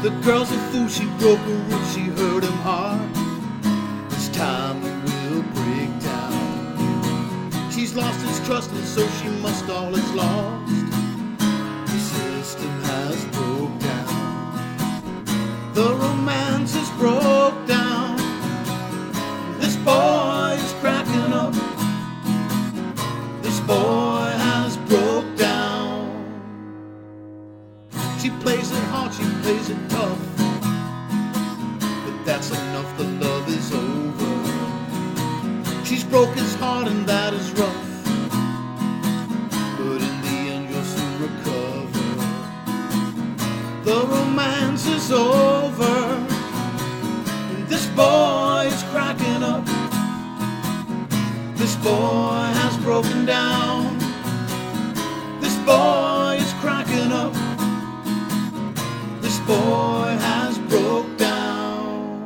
The girl's a fool, she broke a rule, she hurt him hard. This time he will break down. She's lost his trust and so she must all is lost. The system has broke down. The romance is broke down. This boy is cracking up. This boy has broke down. She plays it hard, she plays it tough, but that's enough, the love is over. She's broke his heart and that is rough, but in the end you'll soon recover. The romance is over, and this boy is cracking up. This boy has broken down. This boy is cracking up. This boy has broke down.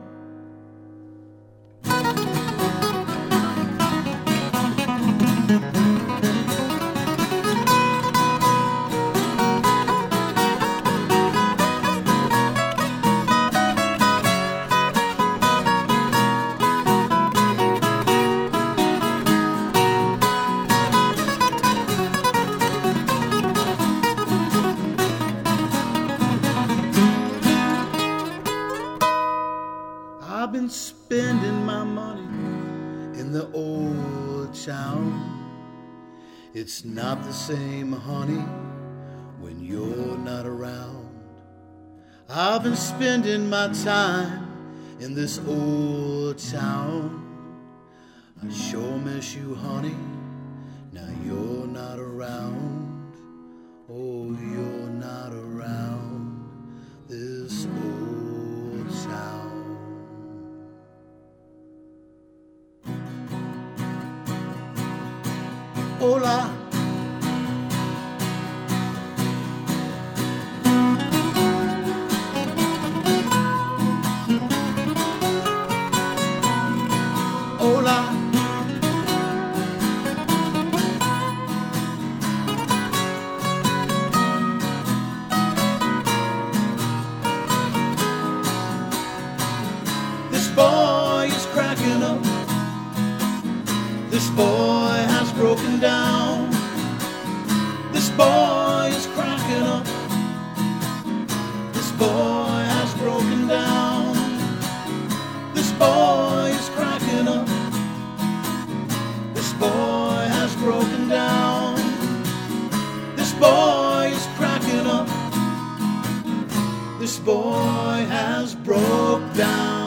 I've been spending my money in the old town. It's not the same, honey, when you're not around. I've been spending my time in this old town. I sure miss you, honey, now you're not around. Oh, you're not around this old town. Hola. Hola. This boy is cracking up. This boy has broken down. This boy is cracking up. This boy has broken down. This boy is cracking up. This boy has broken down. This boy is cracking up. This boy has broke down.